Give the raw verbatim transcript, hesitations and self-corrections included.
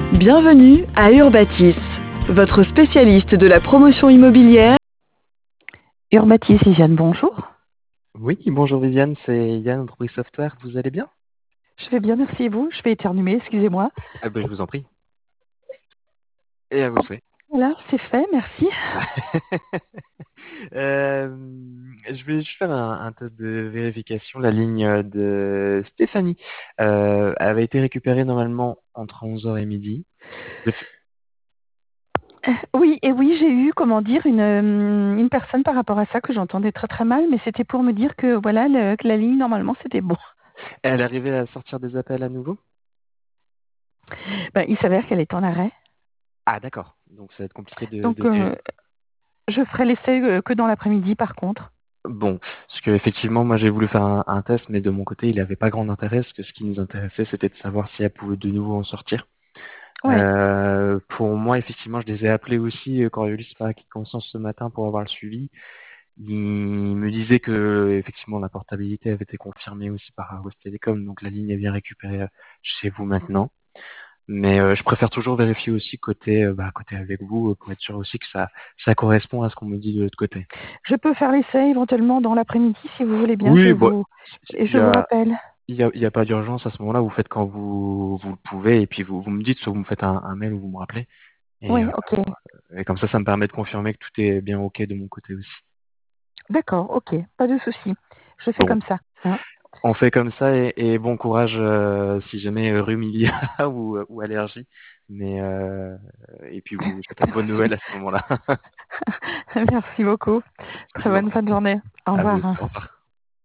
Bienvenue à Urbatis, votre spécialiste de la promotion immobilière. Urbatis, Viviane, bonjour. Oui, bonjour Viviane, c'est Yann, Bruit Software, vous allez bien? Je vais bien, merci et vous. Je vais éternuer, excusez-moi. Ah ben, je vous en prie. Et à vos souhaits. Voilà, c'est fait, merci. Euh, je vais juste faire un, un test de vérification. La ligne de Stéphanie euh, avait été récupérée normalement entre onze heures et midi. Le f- Euh, oui, et oui, j'ai eu, comment dire, une, euh, une personne par rapport à ça que j'entendais très très mal, mais c'était pour me dire que voilà, le- que la ligne, normalement, c'était bon. Elle arrivait à sortir des appels à nouveau? Ben, il s'avère qu'elle est en arrêt. Ah d'accord, donc ça va être compliqué de, Donc, de euh, vérifier. je ferai l'essai euh, que dans l'après-midi, par contre. Bon, parce que effectivement, moi j'ai voulu faire un, un test, mais de mon côté, il n'avait pas grand intérêt, parce que ce qui nous intéressait, c'était de savoir si elle pouvait de nouveau en sortir. Ouais. Euh, pour moi, effectivement, je les ai appelés aussi euh, quand il y a eu par acquis de conscience ce matin pour avoir le suivi. Ils me disaient que effectivement la portabilité avait été confirmée aussi par Argos Telecom, donc la ligne est bien récupérée euh, chez vous maintenant. Mais euh, je préfère toujours vérifier aussi côté, euh, bah, côté avec vous euh, pour être sûr aussi que ça, ça correspond à ce qu'on me dit de l'autre côté. Je peux faire l'essai éventuellement dans l'après-midi, si vous voulez bien, je Oui, bon, vous... et il je y vous a, rappelle. il y a, il y a pas d'urgence à ce moment-là. Vous faites quand vous, vous le pouvez et puis vous, vous me dites, soit vous me faites un, un mail ou vous me rappelez. Et, Oui, euh, ok. et comme ça, ça me permet de confirmer que tout est bien OK de mon côté aussi. D'accord, ok. Pas de souci. Je fais Bon, comme ça. Hein. on fait comme ça et, et bon courage euh, si jamais euh, rhume il y a ou, euh, ou allergie. Mais euh, et puis vous, j'attends de bonnes Merci. nouvelles à ce moment-là. Merci beaucoup. Je Très vous en bonne prie. fin de journée. Au À vous revoir. aussi. Au revoir.